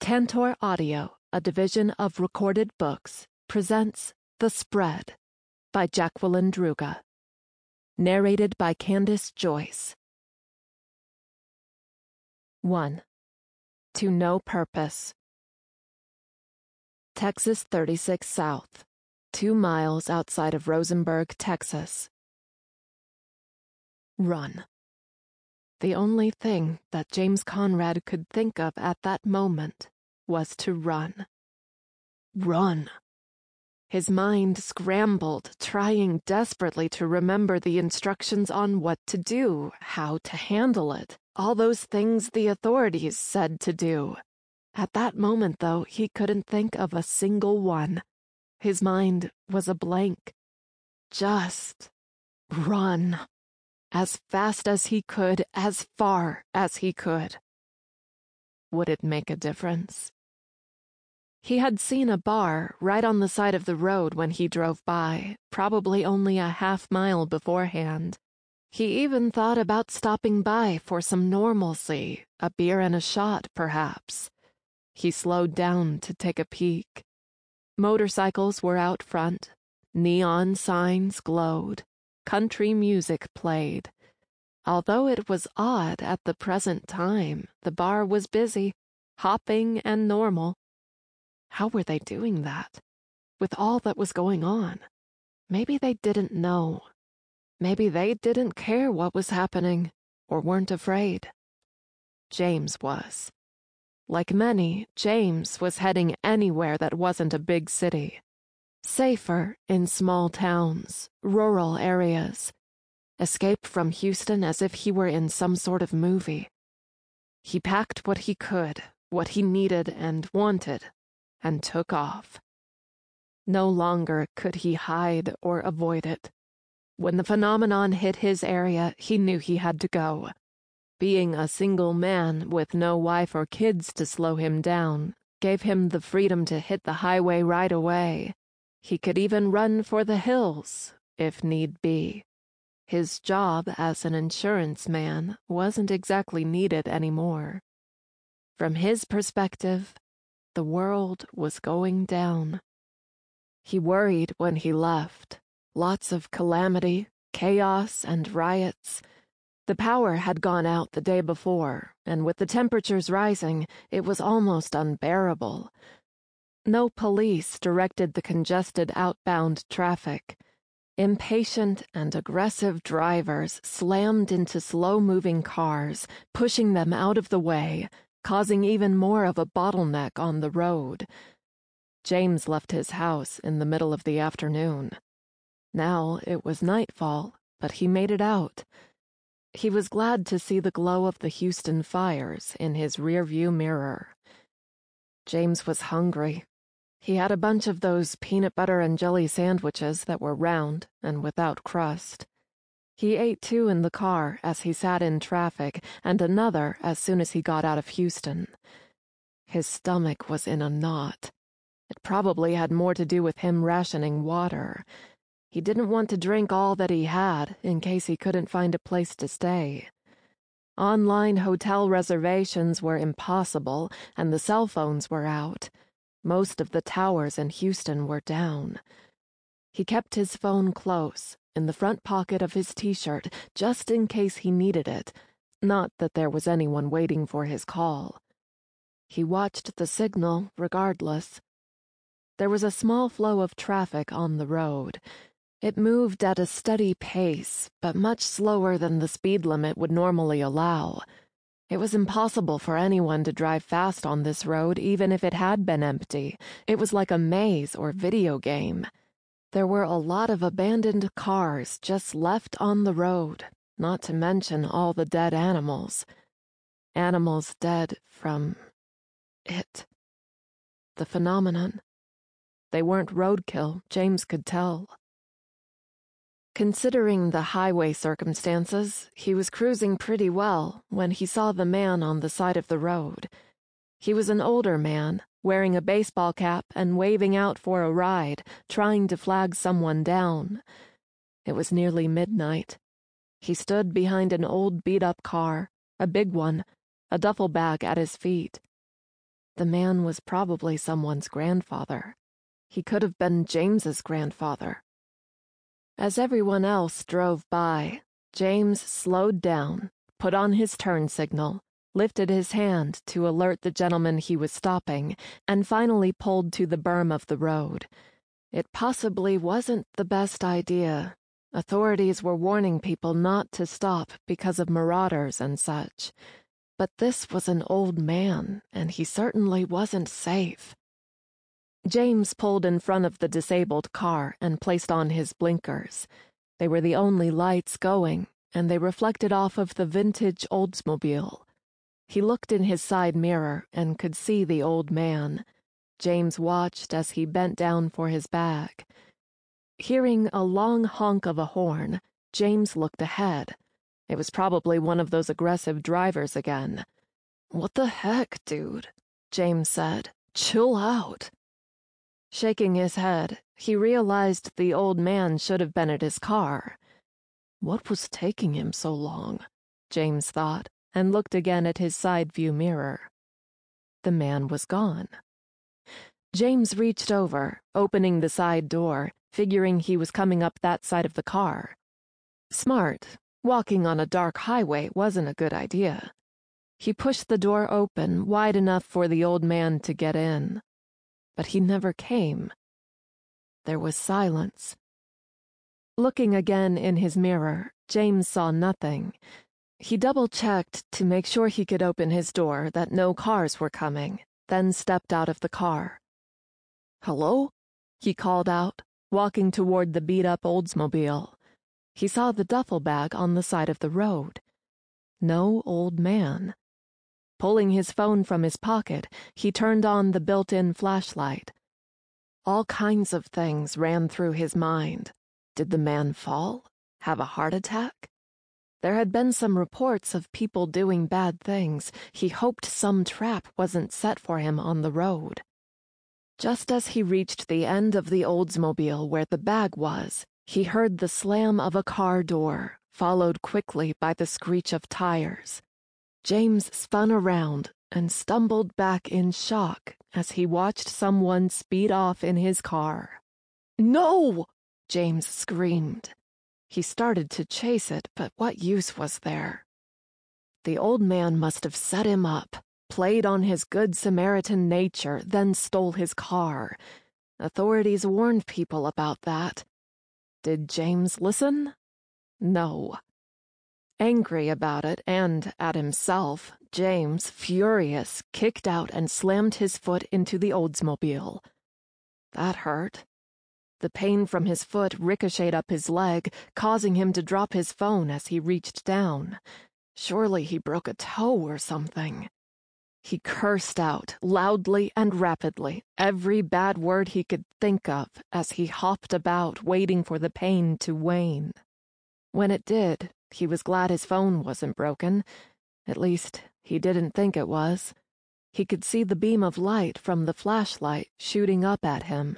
Tantor Audio, a division of Recorded Books, presents The Spread by Jacqueline Druga. Narrated by Candace Joyce. 1. To No Purpose. Texas 36 South, 2 miles outside of Rosenberg, Texas. Run. The only thing that James Conrad could think of at that moment was to run. Run. His mind scrambled, trying desperately to remember the instructions on what to do, how to handle it, all those things the authorities said to do. At that moment, though, he couldn't think of a single one. His mind was a blank. Just run. As fast as he could, as far as he could. Would it make a difference? He had seen a bar right on the side of the road when he drove by, probably only a half-mile beforehand. He even thought about stopping by for some normalcy, a beer and a shot, perhaps. He slowed down to take a peek. Motorcycles were out front. Neon signs glowed. Country music played. Although it was odd at the present time, the bar was busy, hopping and normal. How were they doing that? With all that was going on? Maybe they didn't know. Maybe they didn't care what was happening, or weren't afraid. James was. Like many, James was heading anywhere that wasn't a big city. Safer in small towns, rural areas. Escape from Houston as if he were in some sort of movie. He packed what he could, what he needed and wanted, and took off. No longer could he hide or avoid it. When the phenomenon hit his area, he knew he had to go. Being a single man with no wife or kids to slow him down gave him the freedom to hit the highway right away. He could even run for the hills, if need be. His job as an insurance man wasn't exactly needed anymore. From his perspective, the world was going down. He worried when he left. Lots of calamity, chaos, and riots. The power had gone out the day before, and with the temperatures rising, it was almost unbearable. No police directed the congested outbound traffic. Impatient and aggressive drivers slammed into slow-moving cars, pushing them out of the way, causing even more of a bottleneck on the road. James left his house in the middle of the afternoon. Now it was nightfall, but he made it out. He was glad to see the glow of the Houston fires in his rearview mirror. James was hungry. He had a bunch of those peanut butter and jelly sandwiches that were round and without crust. He ate 2 in the car as he sat in traffic, and another as soon as he got out of Houston. His stomach was in a knot. It probably had more to do with him rationing water. He didn't want to drink all that he had in case he couldn't find a place to stay. Online hotel reservations were impossible, and the cell phones were out. Most of the towers in Houston were down. He kept his phone close, in the front pocket of his t-shirt, just in case he needed it, not that there was anyone waiting for his call. He watched the signal regardless. There was a small flow of traffic on the road. It moved at a steady pace, but much slower than the speed limit would normally allow. It was impossible for anyone to drive fast on this road, even if it had been empty. It was like a maze or video game. There were a lot of abandoned cars just left on the road, not to mention all the dead animals. Animals dead from it. The phenomenon. They weren't roadkill, James could tell. Considering the highway circumstances, he was cruising pretty well when he saw the man on the side of the road. He was an older man, wearing a baseball cap and waving out for a ride, trying to flag someone down. It was nearly midnight. He stood behind an old beat-up car, a big one, a duffel bag at his feet. The man was probably someone's grandfather. He could have been James's grandfather. As everyone else drove by, James slowed down, put on his turn signal, lifted his hand to alert the gentleman he was stopping, and finally pulled to the berm of the road. It possibly wasn't the best idea. Authorities were warning people not to stop because of marauders and such. But this was an old man, and he certainly wasn't safe. James pulled in front of the disabled car and placed on his blinkers. They were the only lights going, and they reflected off of the vintage Oldsmobile. He looked in his side mirror and could see the old man. James watched as he bent down for his bag. Hearing a long honk of a horn, James looked ahead. It was probably one of those aggressive drivers again. "What the heck, dude?" James said. "Chill out." Shaking his head, he realized the old man should have been at his car. What was taking him so long? James thought, and looked again at his side view mirror. The man was gone. James reached over, opening the side door, figuring he was coming up that side of the car. Smart. Walking on a dark highway wasn't a good idea. He pushed the door open wide enough for the old man to get in. But he never came. There was silence. Looking again in his mirror, James saw nothing. He double-checked to make sure he could open his door, that no cars were coming, then stepped out of the car. "Hello?" he called out, walking toward the beat-up Oldsmobile. He saw the duffel bag on the side of the road. No old man. Pulling his phone from his pocket, he turned on the built-in flashlight. All kinds of things ran through his mind. Did the man fall? Have a heart attack? There had been some reports of people doing bad things. He hoped some trap wasn't set for him on the road. Just as he reached the end of the Oldsmobile where the bag was, he heard the slam of a car door, followed quickly by the screech of tires. James spun around and stumbled back in shock as he watched someone speed off in his car. "No!" James screamed. He started to chase it, but what use was there? The old man must have set him up, played on his good Samaritan nature, then stole his car. Authorities warned people about that. Did James listen? No. Angry about it and at himself, James, furious, kicked out and slammed his foot into the Oldsmobile. That hurt. The pain from his foot ricocheted up his leg, causing him to drop his phone as he reached down. Surely he broke a toe or something. He cursed out, loudly and rapidly, every bad word he could think of as he hopped about, waiting for the pain to wane. When it did, he was glad his phone wasn't broken. At least, he didn't think it was. He could see the beam of light from the flashlight shooting up at him.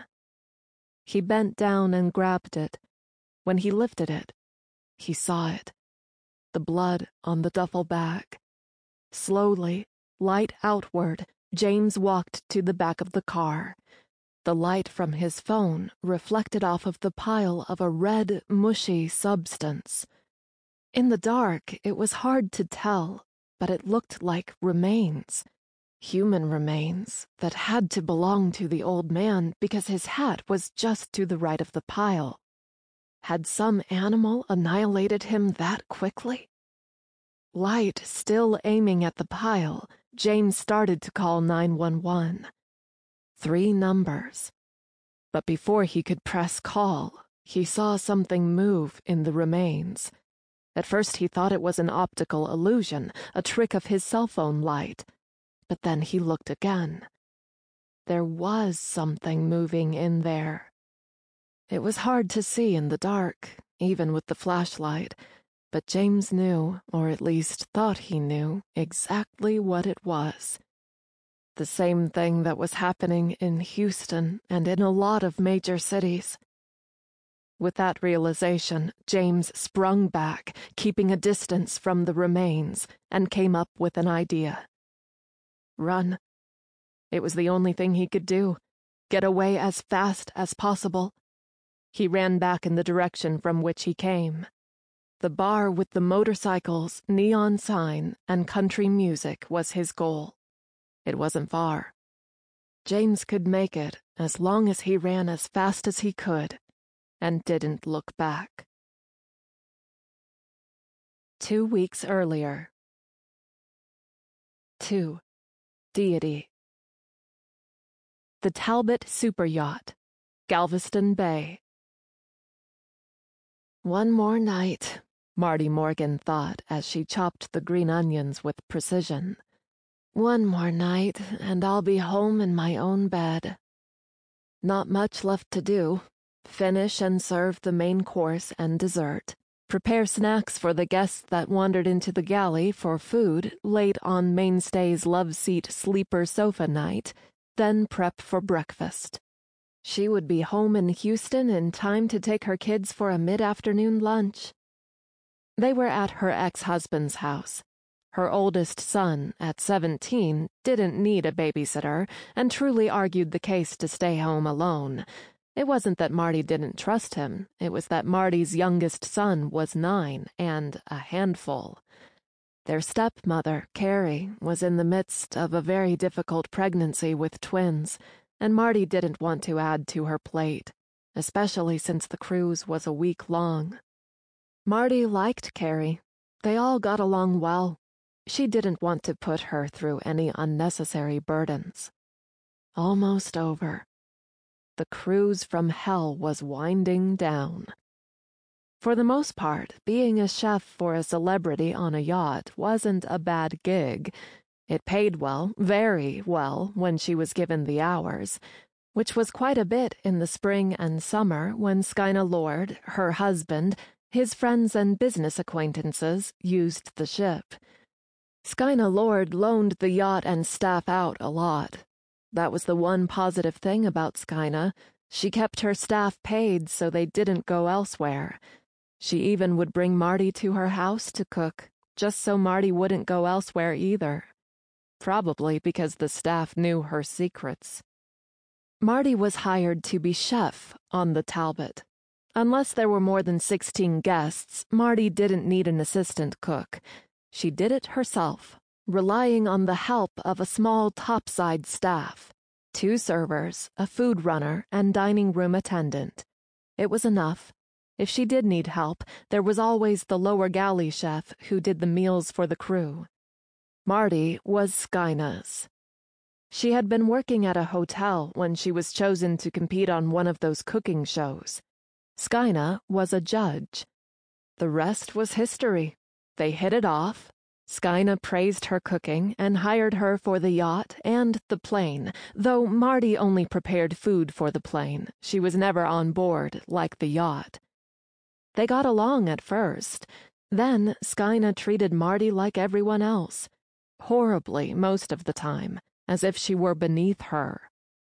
He bent down and grabbed it. When he lifted it, he saw it. The blood on the duffel bag. Slowly, light outward, James walked to the back of the car. The light from his phone reflected off of the pile of a red, mushy substance. In the dark, it was hard to tell, but it looked like remains. Human remains that had to belong to the old man because his hat was just to the right of the pile. Had some animal annihilated him that quickly? Light still aiming at the pile, James started to call 911. 3 numbers. But before he could press call, he saw something move in the remains. At first he thought it was an optical illusion, a trick of his cell phone light. But then he looked again. There was something moving in there. It was hard to see in the dark, even with the flashlight, but James knew, or at least thought he knew, exactly what it was. The same thing that was happening in Houston and in a lot of major cities. With that realization, James sprung back, keeping a distance from the remains, and came up with an idea. Run. It was the only thing he could do. Get away as fast as possible. He ran back in the direction from which he came. The bar with the motorcycles, neon sign, and country music was his goal. It wasn't far. James could make it as long as he ran as fast as he could and didn't look back. 2 weeks earlier. 2. Deity. The Talbot Super Yacht, Galveston Bay. One more night, Marty Morgan thought as she chopped the green onions with precision. One more night, and I'll be home in my own bed. Not much left to do. Finish and serve the main course and dessert. Prepare snacks for the guests that wandered into the galley for food late on Mainstay's love seat sleeper sofa night, then prep for breakfast. She would be home in Houston in time to take her kids for a mid-afternoon lunch. They were at her ex-husband's house. Her oldest son, at 17, didn't need a babysitter and truly argued the case to stay home alone. It wasn't that Marty didn't trust him. It was that Marty's youngest son was 9 and a handful. Their stepmother, Carrie, was in the midst of a very difficult pregnancy with twins, and Marty didn't want to add to her plate, especially since the cruise was a week long. Marty liked Carrie. They all got along well. She didn't want to put her through any unnecessary burdens. Almost over. The cruise from hell was winding down. For the most part, being a chef for a celebrity on a yacht wasn't a bad gig. It paid well, very well, when she was given the hours, which was quite a bit in the spring and summer when Skyna Lord, her husband, his friends and business acquaintances used the ship. Skyna Lord loaned the yacht and staff out a lot. That was the one positive thing about Skyna. She kept her staff paid so they didn't go elsewhere. She even would bring Marty to her house to cook, just so Marty wouldn't go elsewhere either. Probably because the staff knew her secrets. Marty was hired to be chef on the Talbot. Unless there were more than 16 guests, Marty didn't need an assistant cook. She did it herself, relying on the help of a small topside staff, 2 servers, a food runner, and dining room attendant. It was enough. If she did need help, there was always the lower galley chef who did the meals for the crew. Marty was Skyna's. She had been working at a hotel when she was chosen to compete on one of those cooking shows. Skyna was a judge. The rest was history. They hit it off. Skyna praised her cooking and hired her for the yacht and the plane, though Marty only prepared food for the plane. She was never on board like the yacht. They got along at first. Then Skyna treated Marty like everyone else. Horribly most of the time, as if she were beneath her.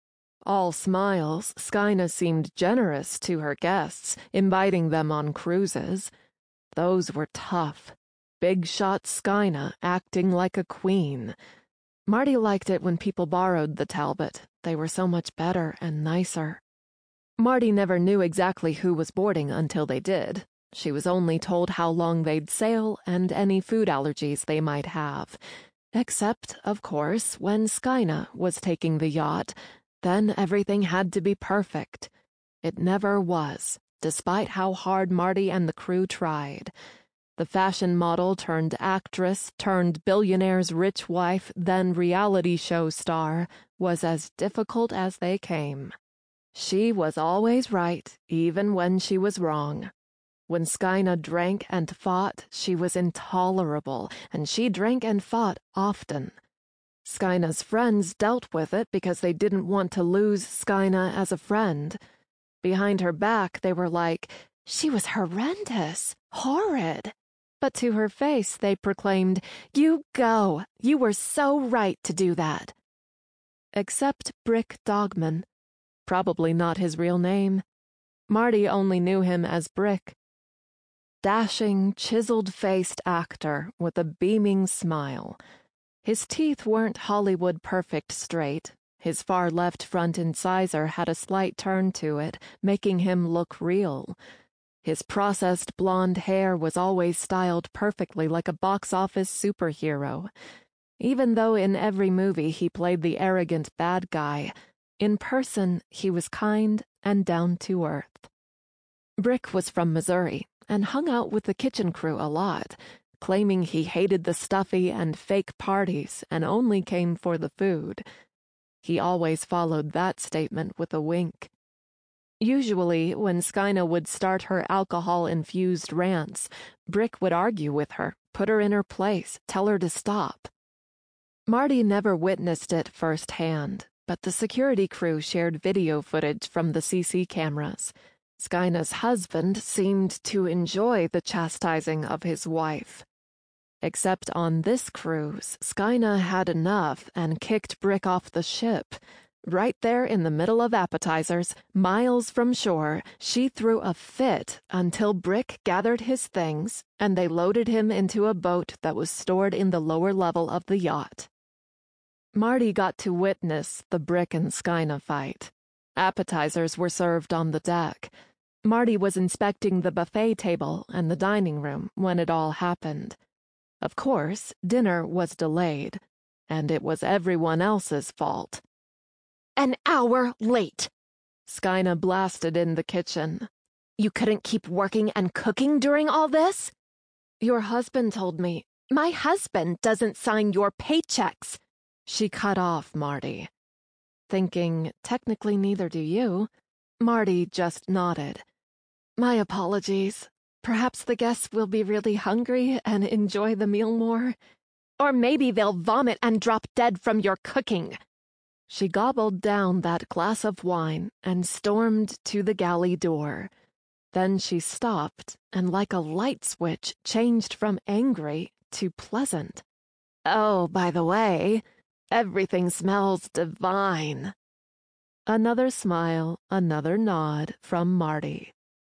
All smiles, Skyna seemed generous to her guests, inviting them on cruises. Those were tough. Big shot Skyna acting like a queen. Marty liked it when people borrowed the Talbot. They were so much better and nicer. Marty never knew exactly who was boarding until they did. She was only told how long they'd sail and any food allergies they might have. Except, of course, when Skyna was taking the yacht, then everything had to be perfect. It never was, despite how hard Marty and the crew tried. The fashion model turned actress turned billionaire's rich wife, then reality show star, was as difficult as they came. She was always right, even when she was wrong. When Skyna drank and fought, she was intolerable, and she drank and fought often. Skyna's friends dealt with it because they didn't want to lose Skyna as a friend. Behind her back, they were like, "She was horrendous, horrid." But to her face, they proclaimed, "You go. You were so right to do that." Except Brick Dogman. Probably not his real name. Marty only knew him as Brick. Dashing, chiseled-faced actor with a beaming smile. His teeth weren't Hollywood perfect straight. His far left front incisor had a slight turn to it, making him look real. His processed blonde hair was always styled perfectly like a box office superhero. Even though in every movie he played the arrogant bad guy, in person he was kind and down to earth. Brick was from Missouri and hung out with the kitchen crew a lot, claiming he hated the stuffy and fake parties and only came for the food. He always followed that statement with a wink. Usually, when Skyna would start her alcohol-infused rants, Brick would argue with her, put her in her place, tell her to stop. Marty never witnessed it firsthand, but the security crew shared video footage from the CC cameras. Skyna's husband seemed to enjoy the chastising of his wife. Except on this cruise, Skyna had enough and kicked Brick off the ship. Right there in the middle of appetizers, miles from shore, she threw a fit until Brick gathered his things and they loaded him into a boat that was stored in the lower level of the yacht. Marty got to witness the Brick and Skyna fight. Appetizers were served on the deck. Marty was inspecting the buffet table and the dining room when it all happened. Of course, dinner was delayed, and it was everyone else's fault. "An hour late," Skyna blasted in the kitchen. "You couldn't keep working and cooking during all this?" "Your husband told me." "My husband doesn't sign your paychecks." She cut off Marty. Thinking, technically neither do you, Marty just nodded. "My apologies. Perhaps the guests will be really hungry and enjoy the meal more." "Or maybe they'll vomit and drop dead from your cooking." She gobbled down that glass of wine and stormed to the galley door. Then she stopped and like a light switch changed from angry to pleasant. "Oh, by the way, everything smells divine." Another smile, another nod from Marty.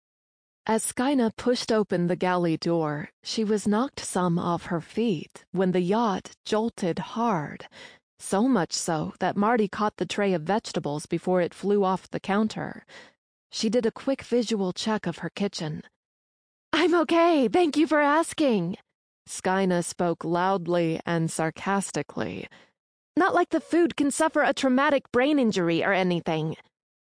As Skyna pushed open the galley door, she was knocked some off her feet when the yacht jolted hard, so much so that Marty caught the tray of vegetables before it flew off the counter. She did a quick visual check of her kitchen. "I'm okay, thank you for asking." Skyna spoke loudly and sarcastically. "Not like the food can suffer a traumatic brain injury or anything."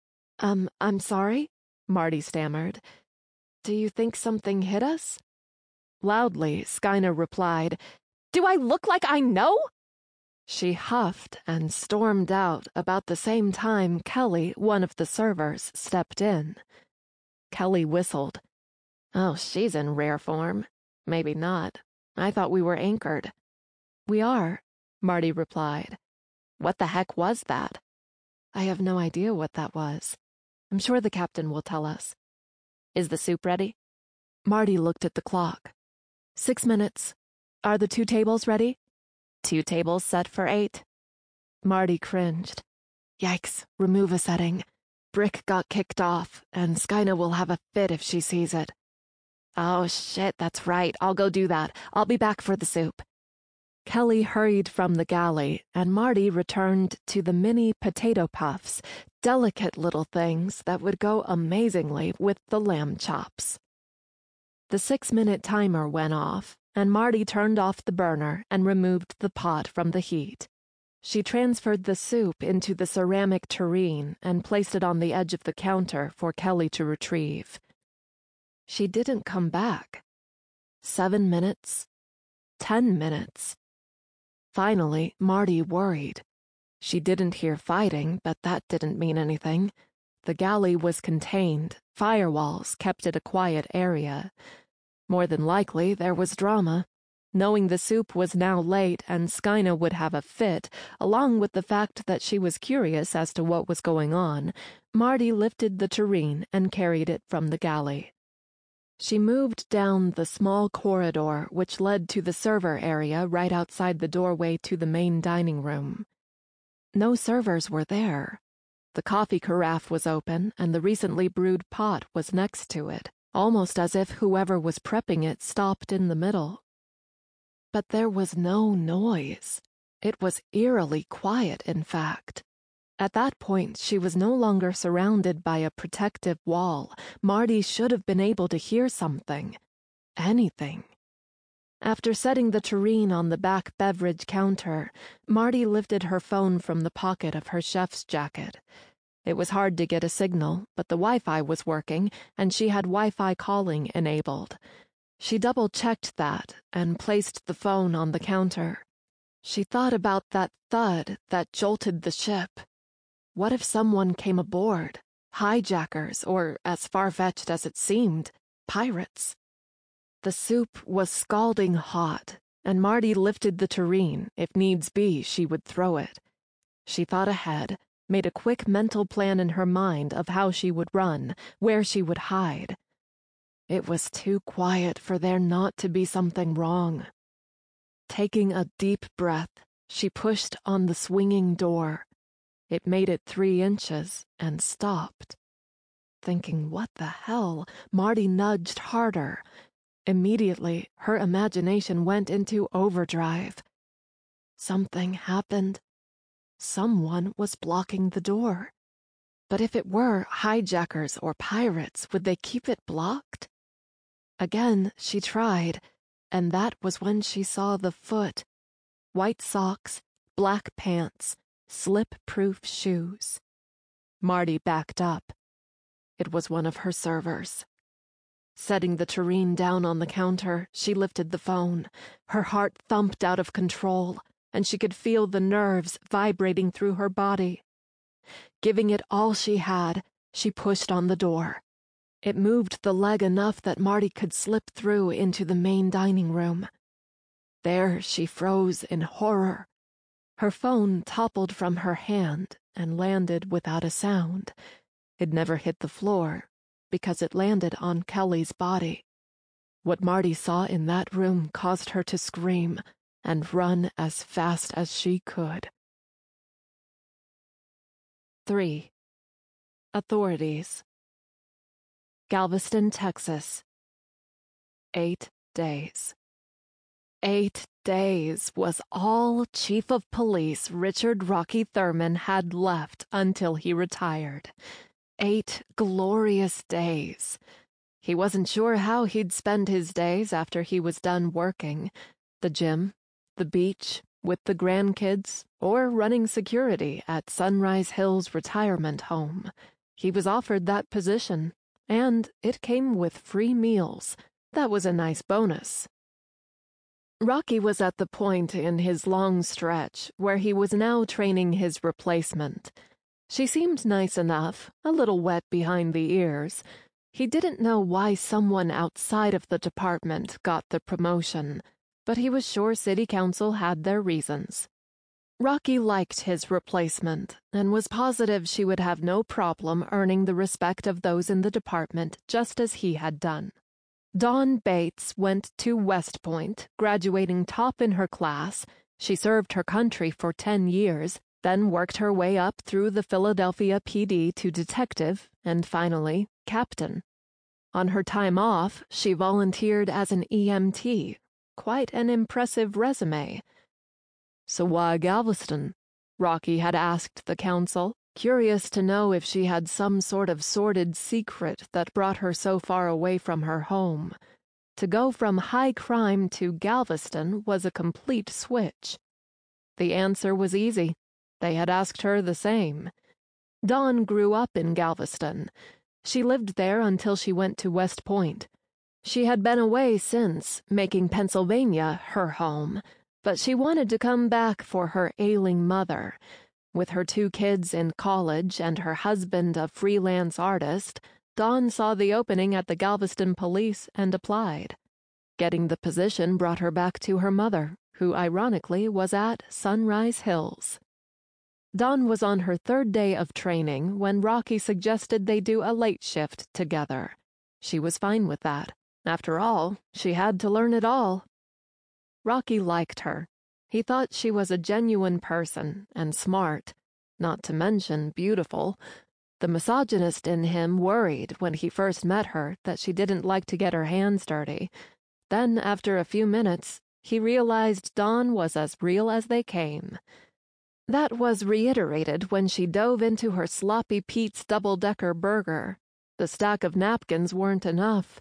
I'm sorry?" Marty stammered. "Do you think something hit us?" Loudly, Skyna replied, "Do I look like I know?" She huffed and stormed out about the same time Kelly, one of the servers, stepped in. Kelly whistled. "Oh, she's in rare form. Maybe not. I thought we were anchored." "We are," Marty replied. "What the heck was that?" "I have no idea what that was. I'm sure the captain will tell us." "Is the soup ready?" Marty looked at the clock. 6 minutes. Are the 2 tables ready?" 2 tables set for 8. Marty cringed. Yikes, remove a setting. Brick got kicked off, and Skyna will have a fit if she sees it. "Oh shit, that's right. I'll go do that. I'll be back for the soup." Kelly hurried from the galley, and Marty returned to the mini potato puffs, delicate little things that would go amazingly with the lamb chops. The 6-minute timer went off, and Marty turned off the burner and removed the pot from the heat. She transferred the soup into the ceramic tureen and placed it on the edge of the counter for Kelly to retrieve. She didn't come back. 7 minutes. 10 minutes. Finally, Marty worried. She didn't hear fighting, but that didn't mean anything. The galley was contained. Firewalls kept it a quiet area. More than likely, there was drama. Knowing the soup was now late and Skyna would have a fit, along with the fact that she was curious as to what was going on, Marty lifted the tureen and carried it from the galley. She moved down the small corridor which led to the server area right outside the doorway to the main dining room. No servers were there. The coffee carafe was open and the recently brewed pot was next to it, almost as if whoever was prepping it stopped in the middle. But there was no noise. It was eerily quiet, in fact. At that point, she was no longer surrounded by a protective wall. Marty should have been able to hear something. Anything. After setting the tureen on the back beverage counter, Marty lifted her phone from the pocket of her chef's jacket. It was hard to get a signal, but the Wi-Fi was working, and she had Wi-Fi calling enabled. She double-checked that and placed the phone on the counter. She thought about that thud that jolted the ship. What if someone came aboard? Hijackers, or, as far-fetched as it seemed, pirates. The soup was scalding hot, and Marty lifted the tureen. If needs be, she would throw it. She thought ahead, made a quick mental plan in her mind of how she would run, where she would hide. It was too quiet for there not to be something wrong. Taking a deep breath, she pushed on the swinging door. It made it 3 inches and stopped. Thinking, what the hell, Marty nudged harder. Immediately, her imagination went into overdrive. Something happened. Someone was blocking the door. But if it were hijackers or pirates, would they keep it blocked? Again, she tried, and that was when she saw the foot. White socks, black pants, slip-proof shoes. Marty backed up. It was one of her servers. Setting the tureen down on the counter, she lifted the phone. Her heart thumped out of control, and she could feel the nerves vibrating through her body. Giving it all she had, she pushed on the door. It moved the leg enough that Marty could slip through into the main dining room. There she froze in horror. Her phone toppled from her hand and landed without a sound. It never hit the floor, because it landed on Kelly's body. What Marty saw in that room caused her to scream and run as fast as she could. 3. Authorities. Galveston, Texas. 8 days. 8 days was all Chief of Police Richard Rocky Thurman had left until he retired. 8 glorious days. He wasn't sure how he'd spend his days after he was done working. The gym, the beach, with the grandkids, or running security at Sunrise Hills Retirement Home. He was offered that position, and it came with free meals. That was a nice bonus. Rocky was at the point in his long stretch where he was now training his replacement. She seemed nice enough, a little wet behind the ears. He didn't know why someone outside of the department got the promotion, but he was sure City Council had their reasons. Rocky liked his replacement and was positive she would have no problem earning the respect of those in the department just as he had done. Dawn Bates went to West Point, graduating top in her class. She served her country for 10 years, then worked her way up through the Philadelphia PD to detective, and finally, captain. On her time off, she volunteered as an EMT. Quite an impressive resume. So why Galveston? Rocky had asked the council, curious to know if she had some sort of sordid secret that brought her so far away from her home. To go from high crime to Galveston was a complete switch. The answer was easy. They had asked her the same. Dawn grew up in Galveston. She lived there until she went to West Point. She had been away since, making Pennsylvania her home, but she wanted to come back for her ailing mother. With her 2 kids in college and her husband a freelance artist, Dawn saw the opening at the Galveston Police and applied. Getting the position brought her back to her mother, who ironically was at Sunrise Hills. Dawn was on her 3rd day of training when Rocky suggested they do a late shift together. She was fine with that. After all, she had to learn it all. Rocky liked her. He thought she was a genuine person and smart, not to mention beautiful. The misogynist in him worried when he first met her that she didn't like to get her hands dirty. Then, after a few minutes, he realized Dawn was as real as they came. That was reiterated when she dove into her Sloppy Pete's double-decker burger. The stack of napkins weren't enough.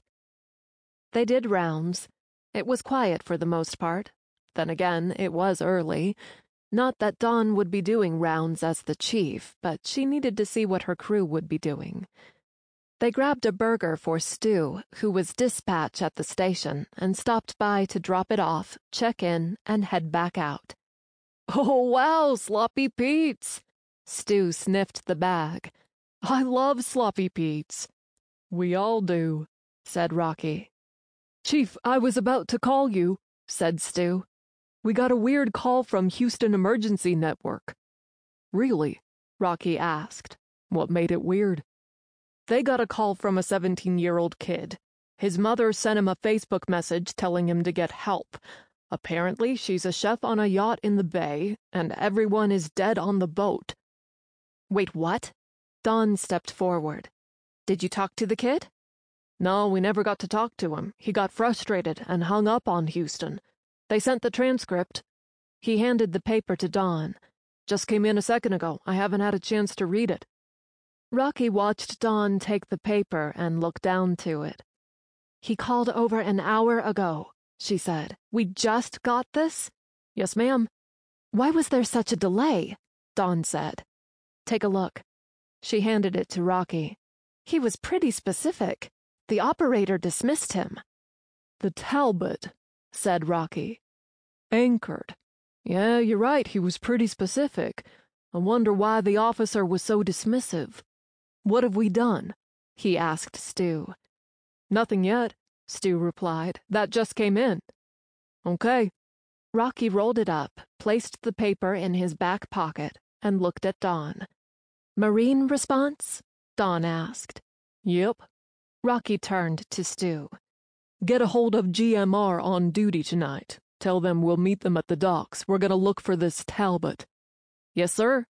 They did rounds. It was quiet for the most part. Then again, it was early. Not that Dawn would be doing rounds as the chief, but she needed to see what her crew would be doing. They grabbed a burger for Stu, who was dispatch at the station, and stopped by to drop it off, check in, and head back out. "Oh, wow, Sloppy Pete's!" Stu sniffed the bag. "I love Sloppy Pete's." "We all do," said Rocky. "Chief, I was about to call you," said Stu. "We got a weird call from Houston Emergency Network." "Really?" Rocky asked. "What made it weird?" "They got a call from a 17-year-old kid. His mother sent him a Facebook message telling him to get help. Apparently, she's a chef on a yacht in the bay, and everyone is dead on the boat." "Wait, what?" Dawn stepped forward. "Did you talk to the kid?" "No, we never got to talk to him. He got frustrated and hung up on Houston. They sent the transcript." He handed the paper to Dawn. "Just came in a second ago. I haven't had a chance to read it." Rocky watched Dawn take the paper and look down to it. "He called over an hour ago," she said. "We just got this?" "Yes, ma'am." "Why was there such a delay?" Dawn said. "Take a look." She handed it to Rocky. "He was pretty specific. The operator dismissed him." "The Talbot," said Rocky. "Anchored. Yeah, you're right, he was pretty specific. I wonder why the officer was so dismissive." "What have we done?" he asked Stu. "Nothing yet," Stu replied. "That just came in." "Okay." Rocky rolled it up, placed the paper in his back pocket, and looked at Dawn. "Marine response?" Dawn asked. "Yep." Rocky turned to Stu. "Get a hold of GMR on duty tonight. Tell them we'll meet them at the docks. We're gonna look for this Talbot." "Yes, sir."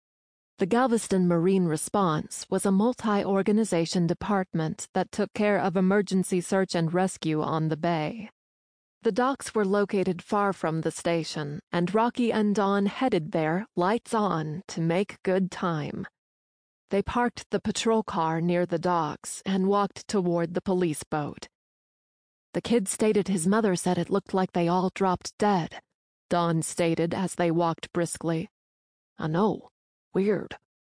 The Galveston Marine Response was a multi-organization department that took care of emergency search and rescue on the bay. The docks were located far from the station, and Rocky and Dawn headed there, lights on, to make good time. They parked the patrol car near the docks and walked toward the police boat. "The kid stated his mother said it looked like they all dropped dead," Dawn stated as they walked briskly. "I know. Weird."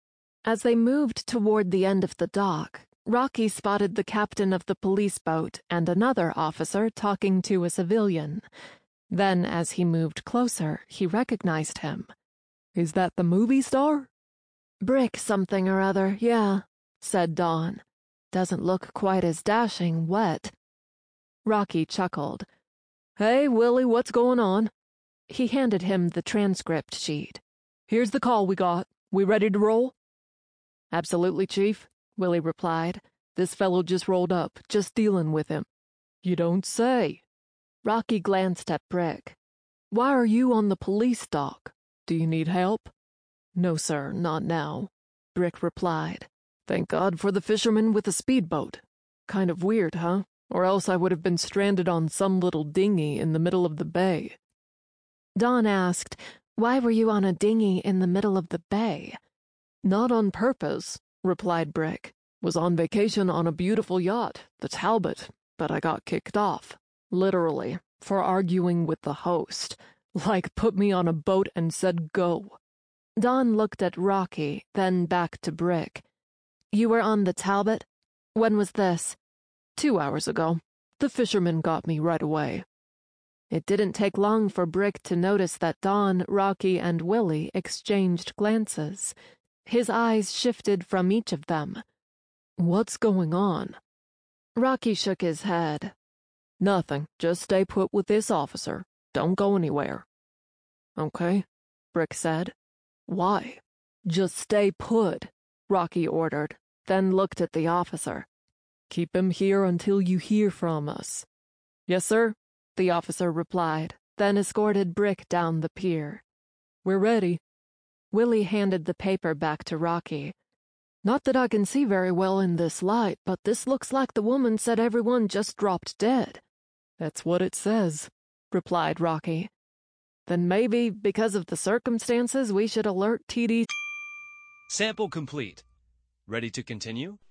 As they moved toward the end of the dock, Rocky spotted the captain of the police boat and another officer talking to a civilian. Then, as he moved closer, he recognized him. "Is that the movie star?" "Brick something or other, yeah," said Dawn. "Doesn't look quite as dashing wet." Rocky chuckled. "Hey, Willie, what's going on?" He handed him the transcript sheet. "Here's the call we got. We ready to roll?" "Absolutely, Chief," Willie replied. "This fellow just rolled up, just dealing with him." "You don't say." Rocky glanced at Brick. "Why are you on the police dock? Do you need help?" "No, sir, not now," Brick replied. "Thank God for the fisherman with a speedboat. Kind of weird, huh? Or else I would have been stranded on some little dinghy in the middle of the bay." Dawn asked, "Why were you on a dinghy in the middle of the bay?" "Not on purpose," replied Brick. "Was on vacation on a beautiful yacht, the Talbot, but I got kicked off, literally, for arguing with the host. Like put me on a boat and said go." Dawn looked at Rocky, then back to Brick. "You were on the Talbot? When was this?" 2 hours ago. The fisherman got me right away." It didn't take long for Brick to notice that Dawn, Rocky, and Willie exchanged glances. His eyes shifted from each of them. "What's going on?" Rocky shook his head. "Nothing. Just stay put with this officer. Don't go anywhere." "Okay," Brick said. "Why?" "Just stay put," Rocky ordered, then looked at the officer. "Keep him here until you hear from us." "Yes, sir," the officer replied, then escorted Brick down the pier. "We're ready." Willie handed the paper back to Rocky. "Not that I can see very well in this light, but this looks like the woman said everyone just dropped dead." "That's what it says," replied Rocky. Then maybe, because of the circumstances, we should alert TD. Sample complete. Ready to continue?